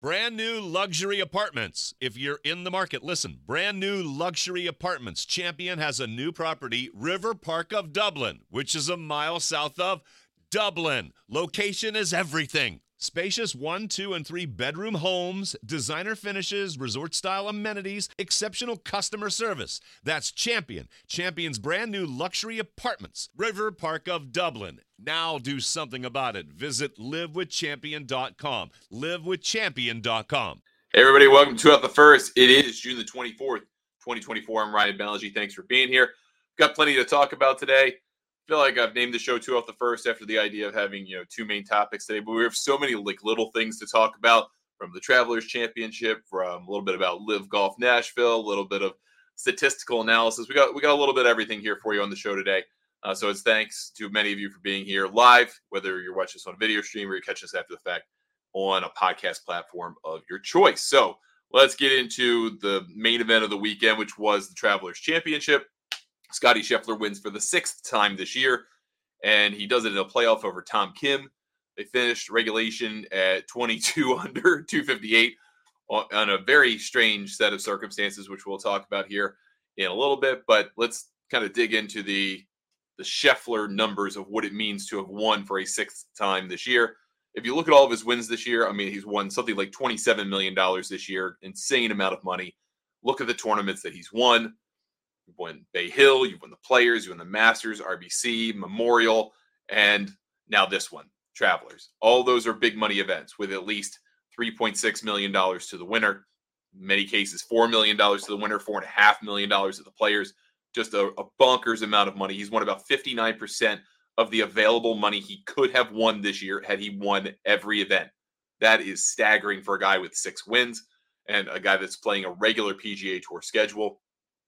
Brand new luxury apartments. If you're in the market, listen. Brand new luxury apartments. Champion has a new property, River Park of Dublin, which is a mile south of Dublin. Location is everything. Spacious 1, 2, and 3 bedroom homes, designer finishes, resort-style amenities, exceptional customer service. That's Champion. Champion's brand new luxury apartments. River Park of Dublin. Now do something about it. Visit livewithchampion.com. Livewithchampion.com. Hey, everybody. Welcome to Out the First. It is June the 24th, 2024. I'm Ryan Balaji. Thanks for being here. Got plenty to talk about today. Feel like I've named the show Two Off the First after the idea of having, two main topics today, but we have so many little things to talk about, from the Travelers Championship, from a little bit about Live Golf Nashville, a little bit of statistical analysis. We got a little bit of everything here for you on the show today. So it's thanks to many of you for being here live, whether you're watching this on a video stream or you're catching us after the fact on a podcast platform of your choice. So let's get into the main event of the weekend, which was the Travelers Championship. Scottie Scheffler wins for the 6th time this year, and he does it in a playoff over Tom Kim. They finished regulation at 22 under 258 on a very strange set of circumstances, which we'll talk about here in a little bit. But let's kind of dig into the Scheffler numbers of what it means to have won for a 6th time this year. If you look at all of his wins this year, I mean, he's won something like $27 million this year, insane amount of money. Look at the tournaments that he's won. You've won Bay Hill, you've won the Players, you won the Masters, RBC, Memorial, and now this one, Travelers. All those are big money events with at least $3.6 million to the winner. In many cases, $4 million to the winner, $4.5 million to the Players. Just a bonkers amount of money. He's won about 59% of the available money he could have won this year had he won every event. That is staggering for a guy with 6 wins and a guy that's playing a regular PGA Tour schedule.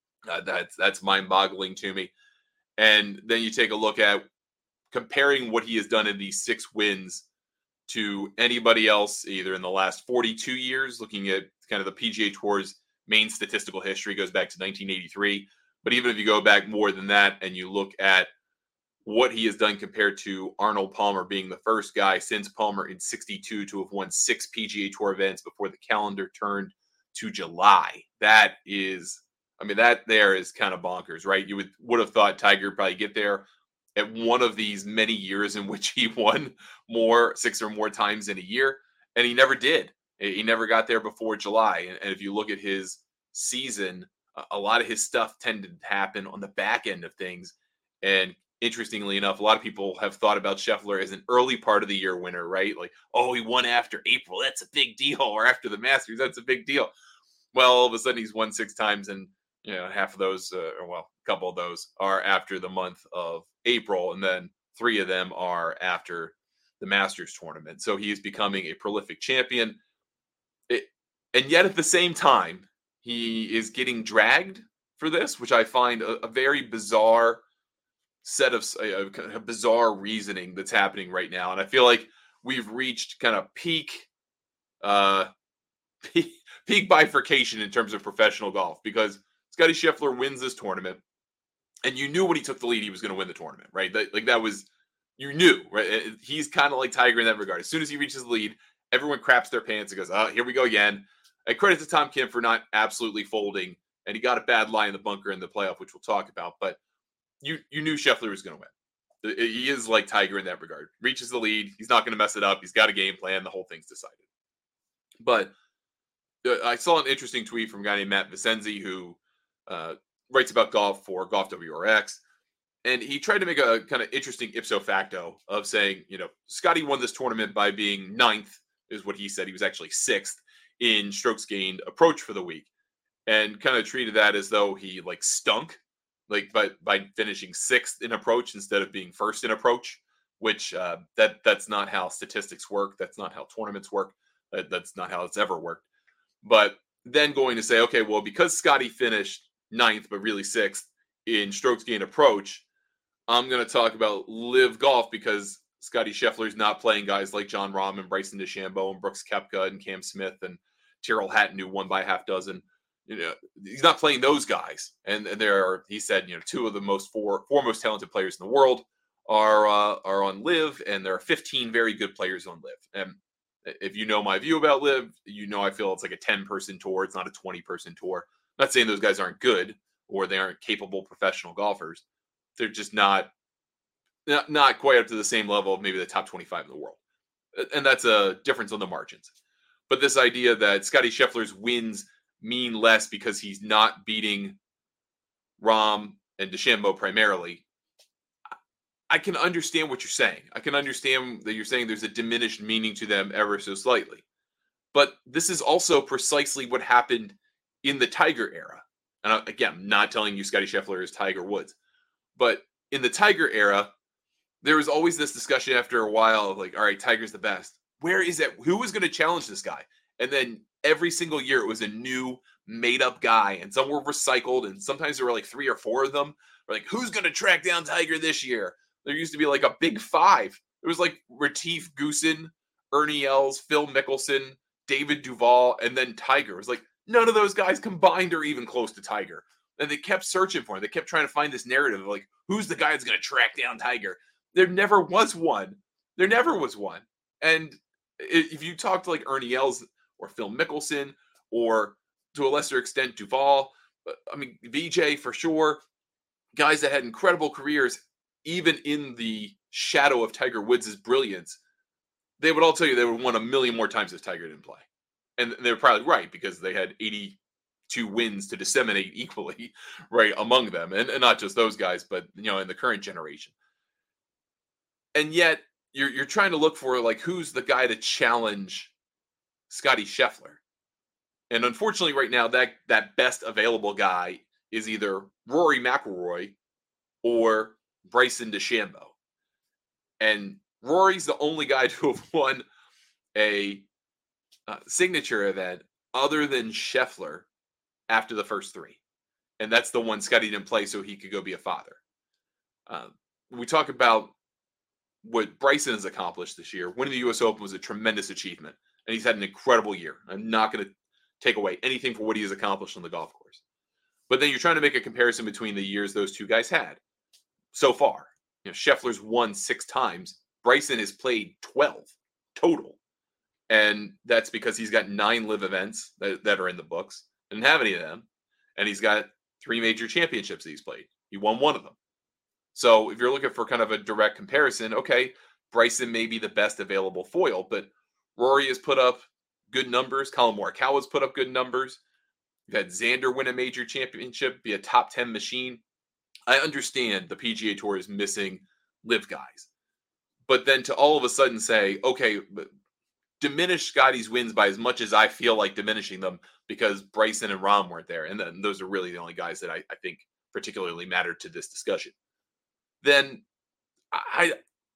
That's mind-boggling to me. And then you take a look at comparing what he has done in these 6 wins to anybody else, either in the last 42 years, looking at kind of the PGA Tour's main statistical history goes back to 1983. But even if you go back more than that and you look at what he has done compared to Arnold Palmer being the first guy since Palmer in 62 to have won 6 PGA Tour events before the calendar turned to July, that there is kind of bonkers, right? You would have thought Tiger would probably get there at one of these many years in which he won 6 or more times in a year, and he never did. He never got there before July. And if you look at his season, a lot of his stuff tended to happen on the back end of things. And interestingly enough, a lot of people have thought about Scheffler as an early part of the year winner, right? Like, oh, he won after April, that's a big deal, or after the Masters, that's a big deal. Well, all of a sudden he's won 6 times, and half of those, a couple of those are after the month of April, and then 3 of them are after the Masters tournament. So he is becoming a prolific champion. And yet at the same time, he is getting dragged for this, which I find a very bizarre set of bizarre reasoning that's happening right now. And I feel like we've reached kind of peak bifurcation in terms of professional golf, because Scottie Scheffler wins this tournament, and you knew when he took the lead he was going to win the tournament, right? You knew, right? He's kind of like Tiger in that regard. As soon as he reaches the lead, everyone craps their pants and goes, "Oh, here we go again." And credit to Tom Kim for not absolutely folding, and he got a bad lie in the bunker in the playoff, which we'll talk about. But you knew Scheffler was going to win. He is like Tiger in that regard. Reaches the lead, he's not going to mess it up. He's got a game plan. The whole thing's decided. But I saw an interesting tweet from a guy named Matt Vicenzi, who writes about golf for Golf WRX. And he tried to make a kind of interesting ipso facto of saying, Scottie won this tournament by being 9th, is what he said. He was actually 6th in strokes gained approach for the week, and kind of treated that as though he stunk, by finishing 6th in approach instead of being 1st in approach, which that's not how statistics work. That's not how tournaments work. That's not how it's ever worked. But then going to say, okay, well, because Scottie finished 9th, but really 6th in strokes gained approach, I'm going to talk about Live Golf because Scottie Scheffler's not playing guys like Jon Rahm and Bryson DeChambeau and Brooks Koepka and Cam Smith and Tyrrell Hatton, who won by half dozen. He's not playing those guys. And there are, he said, 2 of the four most talented players in the world are on Live, and there are 15 very good players on Live. If you know my view about Live, I feel it's like a 10-person tour. It's not a 20-person tour. I'm not saying those guys aren't good or they aren't capable professional golfers. They're just not quite up to the same level of maybe the top 25 in the world. And that's a difference on the margins. But this idea that Scottie Scheffler's wins mean less because he's not beating Rahm and DeChambeau primarily, I can understand what you're saying. I can understand that you're saying there's a diminished meaning to them ever so slightly. But this is also precisely what happened in the Tiger era. And again, I'm not telling you Scottie Scheffler is Tiger Woods. But in the Tiger era, there was always this discussion after a while of like, all right, Tiger's the best. Where is it? Who is going to challenge this guy? And then every single year it was a new made up guy, and some were recycled, and sometimes there were like 3 or 4 of them. Or like, who's going to track down Tiger this year? There used to be like a big 5. It was like Retief Goosen, Ernie Els, Phil Mickelson, David Duval, and then Tiger. It was like none of those guys combined are even close to Tiger. And they kept searching for him. They kept trying to find this narrative of like, who's the guy that's going to track down Tiger? There never was one. There never was one. And if you talk to like Ernie Els or Phil Mickelson or to a lesser extent Duval, I mean, VJ for sure, guys that had incredible careers, even in the shadow of Tiger Woods' brilliance, they would all tell you they would have won a million more times if Tiger didn't play. And they're probably right because they had 82 wins to disseminate equally, right, among them. And not just those guys, but, in the current generation. And yet, you're trying to look for, like, who's the guy to challenge Scottie Scheffler. And unfortunately, right now, that best available guy is either Rory McIlroy or Bryson DeChambeau. And Rory's the only guy to have won a signature event other than Scheffler after the first 3. And that's the one Scottie didn't play so he could go be a father. We talk about what Bryson has accomplished this year. Winning the U.S. Open was a tremendous achievement, and he's had an incredible year. I'm not going to take away anything for what he has accomplished on the golf course. But then you're trying to make a comparison between the years those two guys had so far. Scheffler's won 6 times. Bryson has played 12 total. And that's because he's got 9 live events that are in the books. Didn't have any of them. And he's got 3 major championships that he's played. He won 1 of them. So if you're looking for kind of a direct comparison, okay, Bryson may be the best available foil, but Rory has put up good numbers. Colin Morikawa's put up good numbers. You've had Xander win a major championship, be a top 10 machine. I understand the PGA Tour is missing live guys. But then to all of a sudden say, okay, diminish Scottie's wins by as much as I feel like diminishing them because Bryson and Rahm weren't there. And then those are really the only guys that I think particularly matter to this discussion. Then I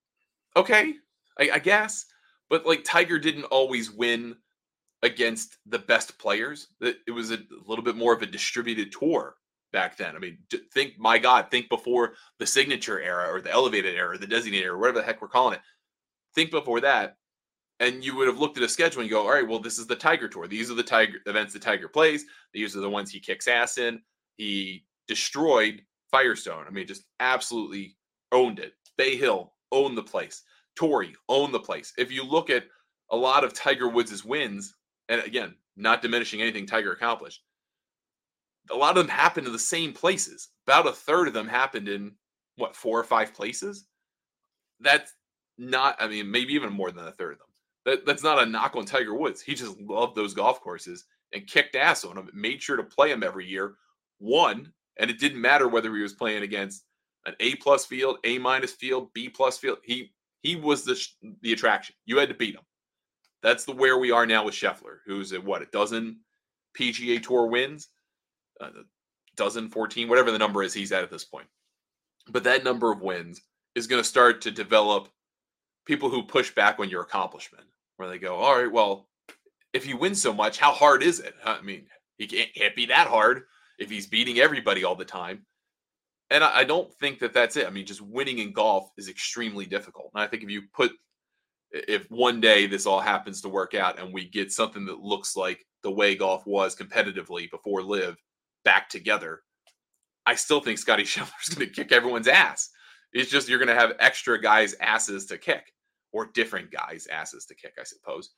guess. But like Tiger didn't always win against the best players. It was a little bit more of a distributed tour back then. I mean, think before the signature era or the elevated era, or the designated era, whatever the heck we're calling it. Think before that, and you would have looked at a schedule and you go, all right, well, this is the Tiger Tour. These are the Tiger events that Tiger plays. These are the ones he kicks ass in. He destroyed Firestone. I mean, just absolutely owned it. Bay Hill owned the place. Torrey owned the place. If you look at a lot of Tiger Woods' wins, and again, not diminishing anything Tiger accomplished, a lot of them happened in the same places. About a third of them happened in, 4 or 5 places? That's not, I mean, maybe even more than a third of them. That's not a knock on Tiger Woods. He just loved those golf courses and kicked ass on them, made sure to play them every year, won, and it didn't matter whether he was playing against an A-plus field, A-minus field, B-plus field. He was the attraction. You had to beat him. That's where we are now with Scheffler, who's at, a dozen PGA Tour wins? A dozen, 14, whatever the number is he's at this point. But that number of wins is going to start to develop people who push back on your accomplishment, where they go, all right, well, if he wins so much, how hard is it? I mean, he can't be that hard if he's beating everybody all the time. And I don't think that that's it. I mean, just winning in golf is extremely difficult. And I think if one day this all happens to work out and we get something that looks like the way golf was competitively before Live back together, I still think Scottie Scheffler's going to kick everyone's ass. It's just you're going to have extra guys' asses to kick, or different guys' asses to kick, I suppose.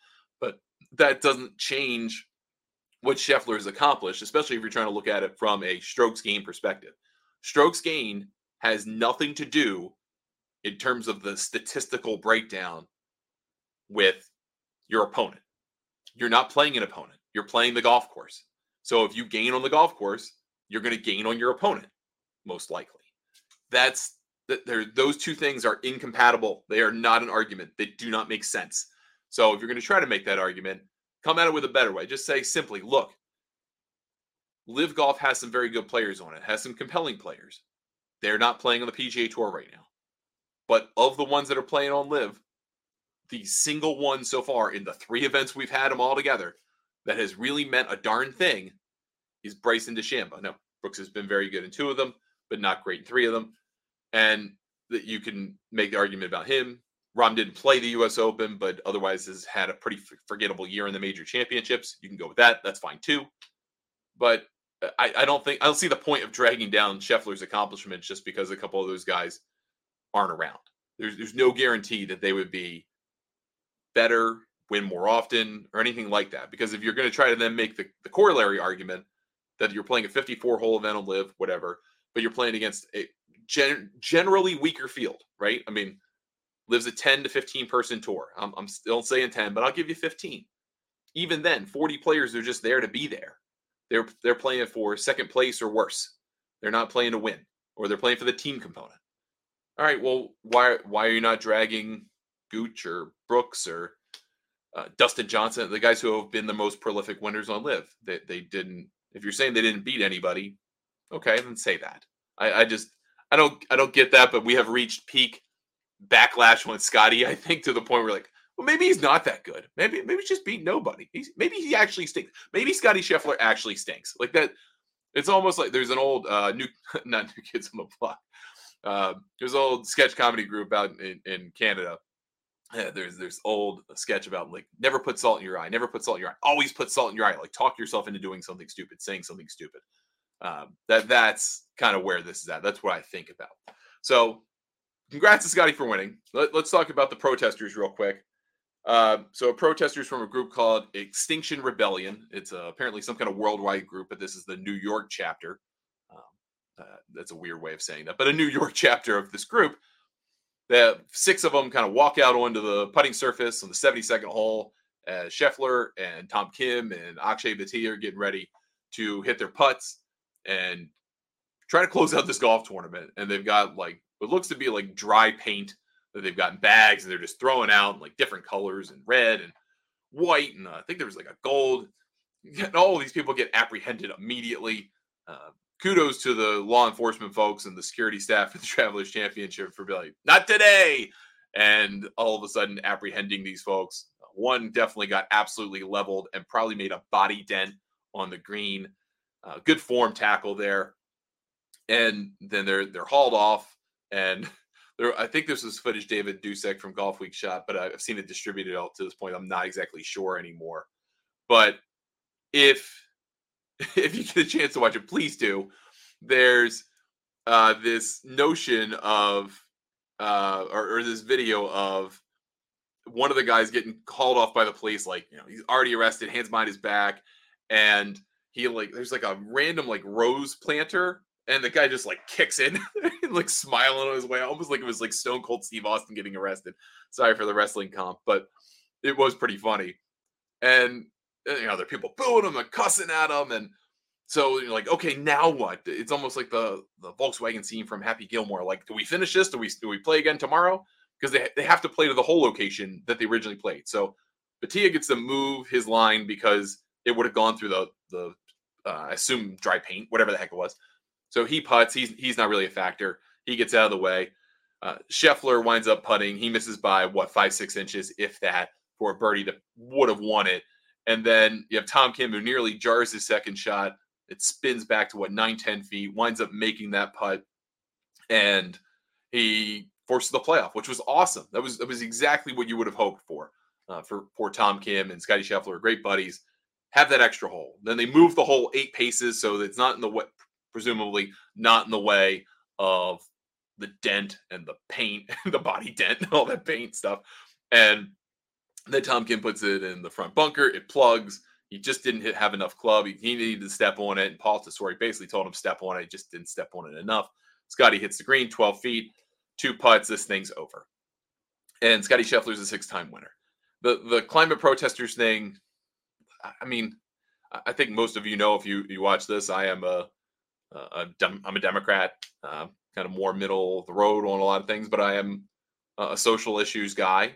But that doesn't change what Scheffler has accomplished, especially if you're trying to look at it from a strokes gain perspective. Strokes gain has nothing to do in terms of the statistical breakdown with your opponent. You're not playing an opponent. You're playing the golf course. So if you gain on the golf course, you're going to gain on your opponent, most likely. Those two things are incompatible. They are not an argument. They do not make sense. So if you're going to try to make that argument, come at it with a better way. Just say simply, look, LIV Golf has some very good players on it, has some compelling players. They're not playing on the PGA Tour right now. But of the ones that are playing on LIV, the single one so far in the 3 events we've had them all together that has really meant a darn thing is Bryson DeChambeau. Now, Brooks has been very good in 2 of them, but not great in 3 of them. And that you can make the argument about him. Rahm didn't play the U.S. Open, but otherwise has had a pretty forgettable year in the major championships. You can go with that. That's fine too. But I don't see the point of dragging down Scheffler's accomplishments just because a couple of those guys aren't around. There's no guarantee that they would be better, win more often, or anything like that. Because if you're going to try to then make the corollary argument that you're playing a 54-hole event on LIV, whatever, but you're playing against a generally weaker field, right? I mean, LIV's a 10 to 15 person tour. I'm still saying 10, but I'll give you 15. Even then, 40 players are just there to be there. They're playing for second place or worse. They're not playing to win, or they're playing for the team component. All right, well, why are you not dragging Gooch or Brooks or Dustin Johnson, the guys who have been the most prolific winners on LIV? They didn't. If you're saying they didn't beat anybody, okay, then say that. I don't get that, but we have reached peak backlash on Scotty, I think, to the point where like, well, maybe he's not that good. Maybe he's just beat nobody. Maybe he actually stinks. Maybe Scotty Scheffler actually stinks. Like that. It's almost like there's an old not New Kids on the Block. There's an old sketch comedy group out in Canada. There's old sketch about like never put salt in your eye. Never put salt in your eye. Always put salt in your eye. Like talk yourself into doing something stupid, saying something stupid. That's kind of where this is at. That's what I think about. So congrats to Scotty for winning. Let's talk about the protesters real quick. So protesters from a group called Extinction Rebellion. It's apparently some kind of worldwide group, but this is the New York chapter. That's a weird way of saying that, but a New York chapter of this group. The 6 of them kind of walk out onto the putting surface on the 72nd hole. Scheffler and Tom Kim and Akshay Bhatia are getting ready to hit their putts and try to close out this golf tournament. And they've got like what looks to be like dry paint that they've got in bags, and they're just throwing out like different colors and red and white. And I think there was like a gold. And all of these people get apprehended immediately. Kudos to the law enforcement folks and the security staff at the Travelers Championship for being like, not today. And all of a sudden apprehending these folks. One definitely got absolutely leveled and probably made a body dent on the green. Good form tackle there. And then they're hauled off. And I think this was footage David Dusek from Golf Week shot, but I've seen it distributed out to this point. I'm not exactly sure anymore. But if you get a chance to watch it, please do. There's this notion of, or this video of one of the guys getting called off by the police. Like, you know, he's already arrested, hands behind his back. And he there's like a random like rose planter. And the guy just like kicks in and like smiling on his way, almost like it was like Stone Cold Steve Austin getting arrested. Sorry for the wrestling comp, but it was pretty funny. And you know, there are people booing him and cussing at him, and so you're like, okay, now what? It's almost like the Volkswagen scene from Happy Gilmore. Like, do we finish this? Do we play again tomorrow? Because they have to play to the whole location that they originally played. So Bhatia gets to move his line because it would have gone through the I assume dry paint, whatever the heck it was. So he putts. He's not really a factor. He gets out of the way. Scheffler winds up putting. He misses by 5-6 inches, if that, for a birdie that would have won it. And then you have Tom Kim, who nearly jars his second shot. It spins back to 9-10 feet, winds up making that putt, and he forces the playoff, which was awesome. That was exactly what you would have hoped for Tom Kim and Scotty Scheffler, great buddies. Have that extra hole. Then they move the hole 8 paces so that it's not in the way, presumably not in the way of the dent and the paint, the body dent and all that paint stuff. And Then Tom Kim puts it in the front bunker. It plugs. He just didn't have enough club. He needed to step on it. And Paul Tesori basically told him step on it. He just didn't step on it enough. Scotty hits the green, 12 feet, 2 putts. This thing's over. And Scotty Scheffler's a 6-time winner. The climate protesters thing, I mean, I think most of you know if you watch this, I'm a Democrat, kind of more middle of the road on a lot of things, but I am a social issues guy.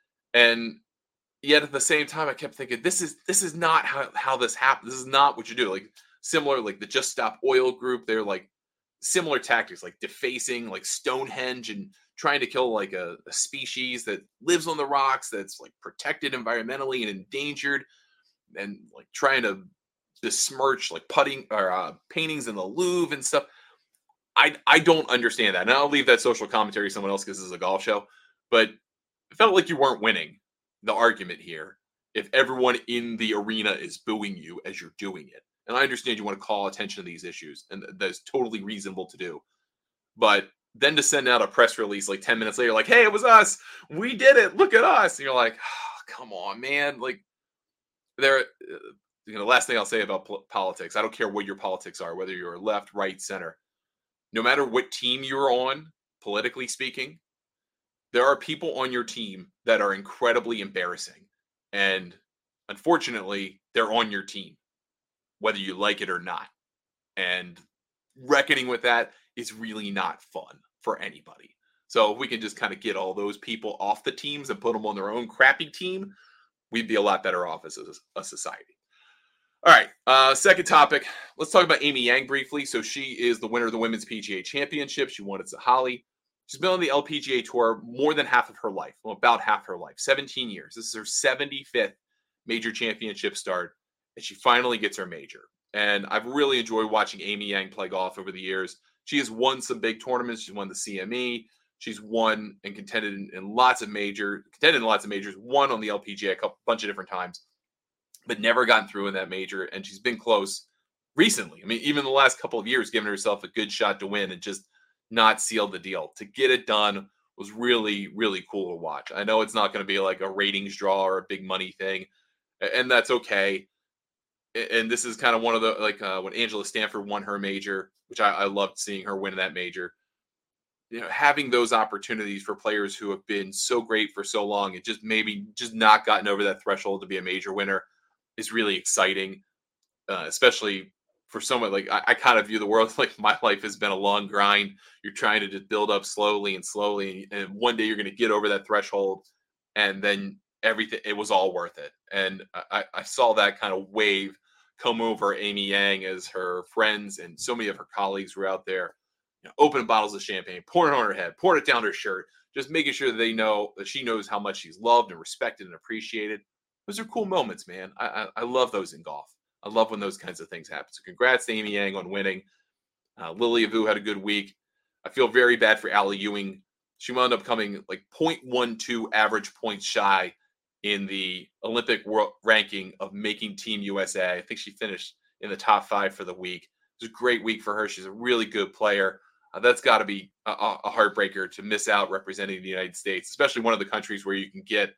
And yet at the same time, I kept thinking, this is not how this happens. This is not what you do. Like similar, like the Just Stop Oil group, they're like similar tactics, like defacing, like Stonehenge, and trying to kill like a species that lives on the rocks, that's like protected environmentally and endangered, and like trying to besmirch like putting or paintings in the Louvre and stuff. I don't understand that. And I'll leave that social commentary to someone else because this is a golf show. But it felt like you weren't winning the argument here if everyone in the arena is booing you as you're doing it. And I understand you want to call attention to these issues, and that's totally reasonable to do. But then to send out a press release like 10 minutes later, like, hey, it was us. We did it. Look at us. And you're like, oh, come on, man. Like, the last thing I'll say about politics, I don't care what your politics are, whether you're left, right, center. No matter what team you're on, politically speaking, there are people on your team that are incredibly embarrassing. And unfortunately, they're on your team, whether you like it or not. And reckoning with that is really not fun for anybody. So if we can just kind of get all those people off the teams and put them on their own crappy team, we'd be a lot better off as a society. All right, second topic. Let's talk about Amy Yang briefly. So she is the winner of the Women's PGA Championship. She won at Sahalee. She's been on the LPGA Tour more than half of her life, well, about half her life, 17 years. This is her 75th major championship start, and she finally gets her major. And I've really enjoyed watching Amy Yang play golf over the years. She has won some big tournaments. She's won the CME. She's won and contended in lots of majors, won on the LPGA a bunch of different times, but never gotten through in that major. And she's been close recently. I mean, even the last couple of years, giving herself a good shot to win and just not sealed the deal. To get it done was really, really cool to watch. I know it's not going to be like a ratings draw or a big money thing, and that's okay. And this is kind of one of the, like when Angela Stanford won her major, which I loved seeing her win that major. You know, having those opportunities for players who have been so great for so long and just maybe just not gotten over that threshold to be a major winner is really exciting, especially for someone like I kind of view the world like my life has been a long grind. You're trying to just build up slowly, and one day you're going to get over that threshold, and then everything, it was all worth it. And I saw that kind of wave come over Amy Yang as her friends and so many of her colleagues were out there, you know, opening bottles of champagne, pouring it on her head, pouring it down her shirt, just making sure that they know that she knows how much she's loved and respected and appreciated. Those are cool moments, man. I love those in golf. I love when those kinds of things happen. So congrats to Amy Yang on winning. Lilia Vu had a good week. I feel very bad for Allie Ewing. She wound up coming like 0.12 average points shy in the Olympic world ranking of making Team USA. I think she finished in the top 5 for the week. It was a great week for her. She's a really good player. That's got to be a heartbreaker to miss out representing the United States, especially one of the countries where you can get,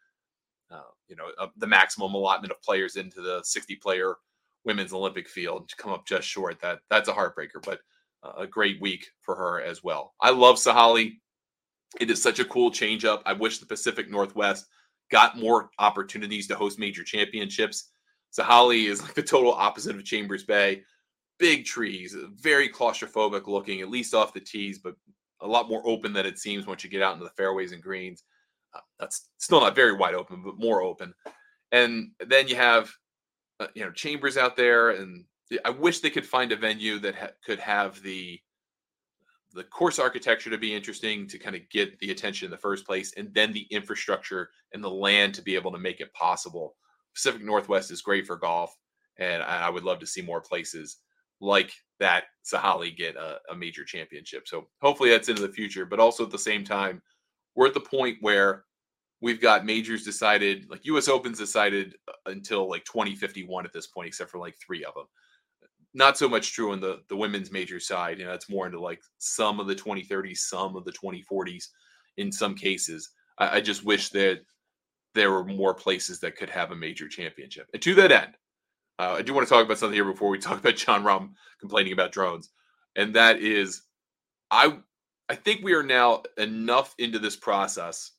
the maximum allotment of players into the 60-player women's Olympic field to come up just short. That's a heartbreaker, but a great week for her as well. I love Sahalee. It is such a cool change up. I wish the Pacific Northwest got more opportunities to host major championships. Sahalee is like the total opposite of Chambers Bay. Big trees, very claustrophobic looking, at least off the tees, but a lot more open than it seems once you get out into the fairways and greens. That's still not very wide open, but more open. And then you have, Chambers out there, and I wish they could find a venue that could have the course architecture to be interesting to kind of get the attention in the first place, and then the infrastructure and the land to be able to make it possible. Pacific Northwest is great for golf, and I would love to see more places like that Sahalee get a major championship. So hopefully that's into the future, but also at the same time, we're at the point where we've got majors decided, like US Open's decided until like 2051 at this point, except for like 3 of them. Not so much true on the women's major side. It's more into like some of the 2030s, some of the 2040s in some cases. I just wish that there were more places that could have a major championship. And to that end, I do want to talk about something here before we talk about Jon Rahm complaining about drones. And that is, I think we are now enough into this process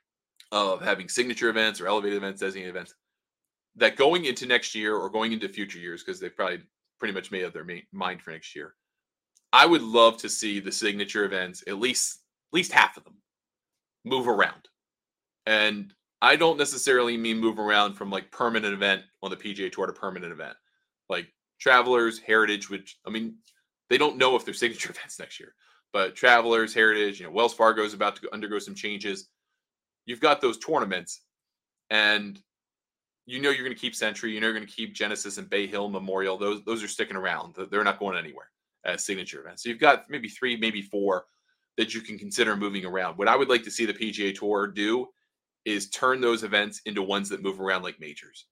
of having signature events or elevated events, designated events, that going into next year or going into future years, because they've probably pretty much made up their mind for next year, I would love to see the signature events, at least half of them, move around. And I don't necessarily mean move around from like permanent event on the PGA Tour to permanent event. Like Travelers, Heritage, which, I mean, they don't know if they're signature events next year. But Travelers, Heritage, Wells Fargo is about to undergo some changes. You've got those tournaments, and you're going to keep Century. You're going to keep Genesis and Bay Hill Memorial. Those are sticking around. They're not going anywhere as signature events. So you've got maybe 3, maybe 4 that you can consider moving around. What I would like to see the PGA Tour do is turn those events into ones that move around like majors.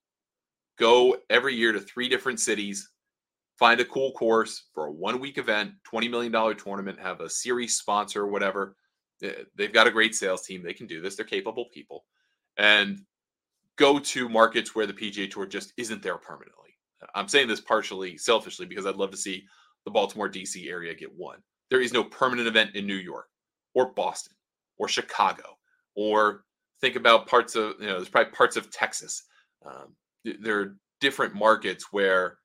Go every year to 3 different cities, find a cool course for a 1-week event, $20 million tournament, have a series sponsor, whatever. They've got a great sales team. They can do this. They're capable people. And go to markets where the PGA Tour just isn't there permanently. I'm saying this partially selfishly because I'd love to see the Baltimore, D.C. area get one. There is no permanent event in New York or Boston or Chicago, or think about parts of, there's probably parts of Texas. There are different markets where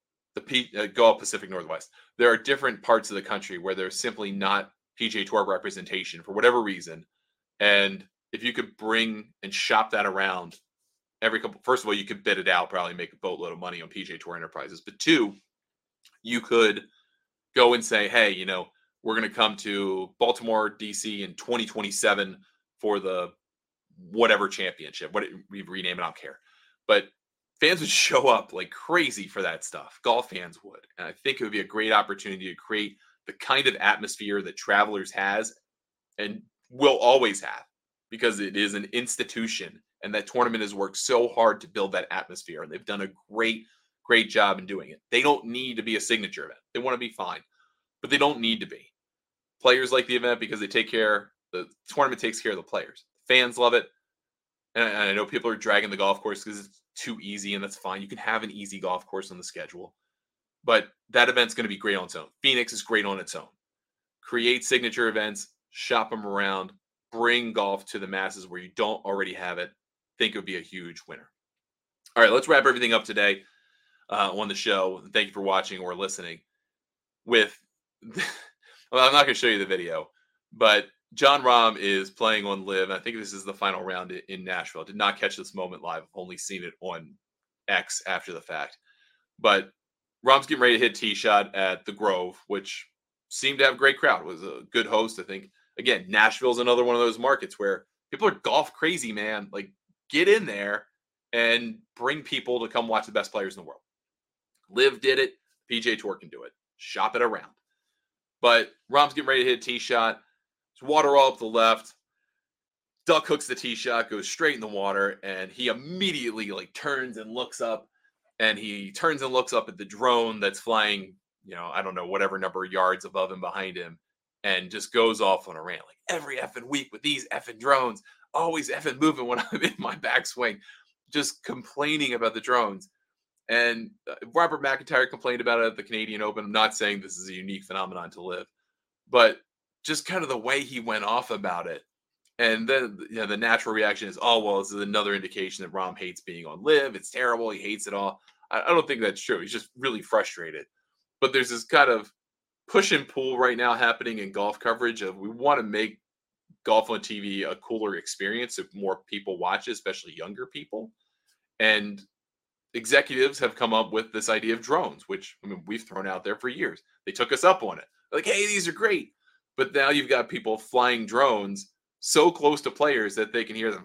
Gulf Pacific Northwest. There are different parts of the country where there's simply not PGA Tour representation for whatever reason. And if you could bring and shop that around first of all, you could bid it out, probably make a boatload of money on PGA Tour Enterprises. But 2, you could go and say, hey, we're going to come to Baltimore, D.C. in 2027 for the whatever championship. What we rename it, I don't care. But fans would show up like crazy for that stuff. Golf fans would. And I think it would be a great opportunity to create the kind of atmosphere that Travelers has and will always have, because it is an institution. And that tournament has worked so hard to build that atmosphere. And they've done a great, great job in doing it. They don't need to be a signature event. They want to be fine, but they don't need to be. Players like the event because the tournament takes care of the players. Fans love it. And I know people are dragging the golf course because it's too easy, and that's fine. You can have an easy golf course on the schedule. But that event's going to be great on its own. Phoenix is great on its own. Create signature events, shop them around, bring golf to the masses where you don't already have it. Think it would be a huge winner. All right, let's wrap everything up today on the show. Thank you for watching or listening. Well, I'm not going to show you the video, but Jon Rahm is playing on LIV. I think this is the final round in Nashville. I did not catch this moment live. I've only seen it on X after the fact. But Rahm's getting ready to hit tee shot at the Grove, which seemed to have a great crowd. It was a good host, I think. Again, Nashville's another one of those markets where people are golf crazy, man. Like, get in there and bring people to come watch the best players in the world. LIV did it. PGA Tour can do it. Shop it around. But Rahm's getting ready to hit a tee shot. There's water all up the left. Duck hooks the tee shot, goes straight in the water, and he immediately turns and looks up. And he turns and looks up at the drone that's flying, I don't know, whatever number of yards above and behind him, and just goes off on a rant. Like, every effing week with these effing drones, always effing moving when I'm in my backswing, just complaining about the drones. And Robert McIntyre complained about it at the Canadian Open. I'm not saying this is a unique phenomenon to LIV, but just kind of the way he went off about it. And then the natural reaction is, oh, well, this is another indication that Rahm hates being on LIV. It's terrible. He hates it all. I don't think that's true. He's just really frustrated. But there's this kind of push and pull right now happening in golf coverage of we want to make golf on TV a cooler experience if more people watch it, especially younger people. And executives have come up with this idea of drones, which we've thrown out there for years. They took us up on it. Like, hey, these are great. But now you've got people flying drones so close to players that they can hear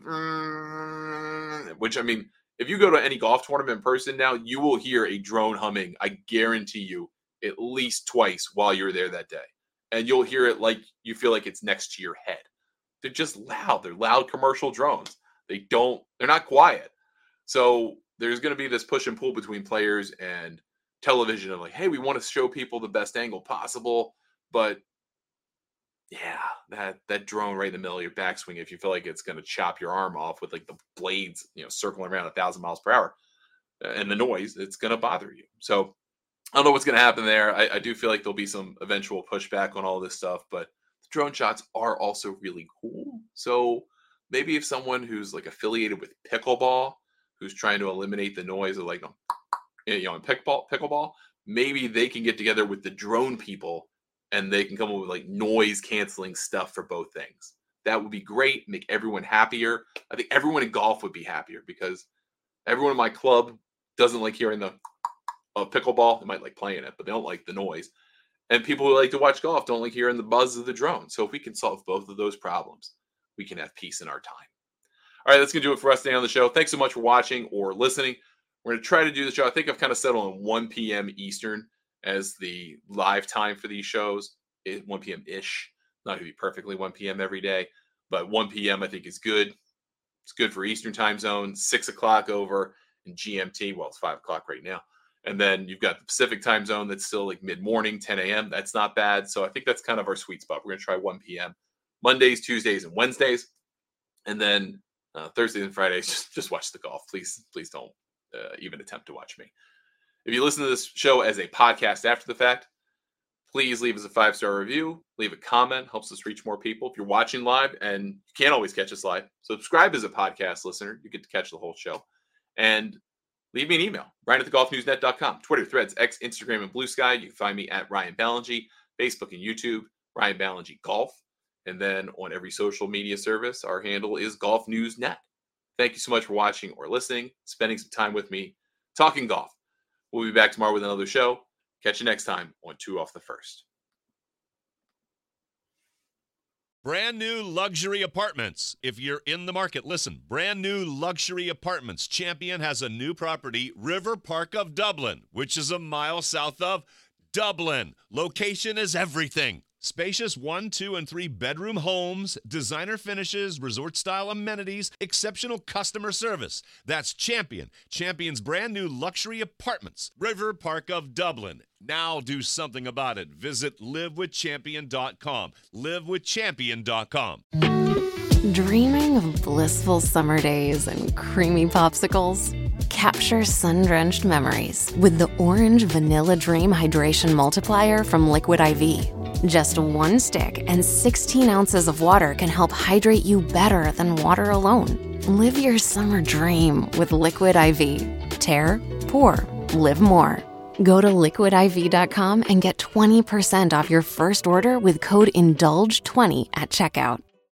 them. Which, if you go to any golf tournament in person now, you will hear a drone humming, I guarantee you, at least twice while you're there that day. And you'll hear it like you feel like it's next to your head. They're just loud. They're loud commercial drones. They're not quiet. So there's going to be this push and pull between players and television of like, hey, we want to show people the best angle possible, but Yeah, that drone right in the middle of your backswing, if you feel like it's going to chop your arm off with like the blades, circling around 1,000 miles per hour, and the noise, it's going to bother you. So I don't know what's going to happen there. I do feel like there'll be some eventual pushback on all this stuff, but the drone shots are also really cool. So maybe if someone who's like affiliated with pickleball, who's trying to eliminate the noise of like, in pickleball, maybe they can get together with the drone people and they can come up with like noise canceling stuff for both things. That would be great. Make everyone happier. I think everyone in golf would be happier because everyone in my club doesn't like hearing the pickleball. They might like playing it, but they don't like the noise. And people who like to watch golf don't like hearing the buzz of the drone. So if we can solve both of those problems, we can have peace in our time. All right, that's going to do it for us today on the show. Thanks so much for watching or listening. We're going to try to do the show. I think I've kind of settled on 1 p.m. Eastern as the live time for these shows. 1 p.m.-ish. Not going to be perfectly 1 p.m. every day, but 1 p.m. I think is good. It's good for Eastern time zone, 6 o'clock over in GMT. Well, it's 5 o'clock right now. And then you've got the Pacific time zone that's still like mid-morning, 10 a.m. That's not bad. So I think that's kind of our sweet spot. We're going to try 1 p.m. Mondays, Tuesdays, and Wednesdays. And then Thursdays and Fridays, just watch the golf. Please don't even attempt to watch me. If you listen to this show as a podcast after the fact, please leave us a 5-star review. Leave a comment. Helps us reach more people. If you're watching live, and you can't always catch us live, subscribe as a podcast listener. You get to catch the whole show. And leave me an email, Ryan@thegolfnewsnet.com. Twitter, Threads, X, Instagram, and Blue Sky. You can find me at Ryan Ballingy. Facebook and YouTube, Ryan Ballingy Golf. And then on every social media service, our handle is Golf News Net. Thank you so much for watching or listening, spending some time with me, talking golf. We'll be back tomorrow with another show. Catch you next time on 2 Off the First. Brand new luxury apartments. If you're in the market, listen. Brand new luxury apartments. Champion has a new property, River Park of Dublin, which is a mile south of Dublin. Location is everything. Spacious 1, 2, and 3 bedroom homes, designer finishes, resort-style amenities, exceptional customer service. That's Champion. Champion's brand new luxury apartments. River Park of Dublin. Now do something about it. Visit livewithchampion.com. Livewithchampion.com. Dreaming of blissful summer days and creamy popsicles? Capture sun-drenched memories with the Orange Vanilla Dream Hydration Multiplier from Liquid IV. Just 1 stick and 16 ounces of water can help hydrate you better than water alone. Live your summer dream with Liquid IV. Tear, pour, live more. Go to liquidiv.com and get 20% off your first order with code INDULGE20 at checkout.